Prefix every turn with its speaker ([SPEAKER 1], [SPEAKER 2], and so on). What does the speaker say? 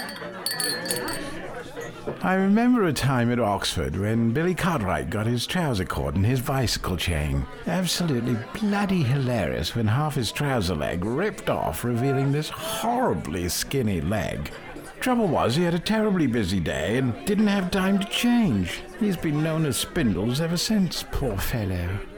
[SPEAKER 1] I remember a time at Oxford when Billy Cartwright got his trouser caught in his bicycle chain. Absolutely bloody hilarious when half his trouser leg ripped off, revealing this horribly skinny leg. Trouble was, he had a terribly busy day and didn't have time to change. He's been known as Spindles ever since, poor fellow.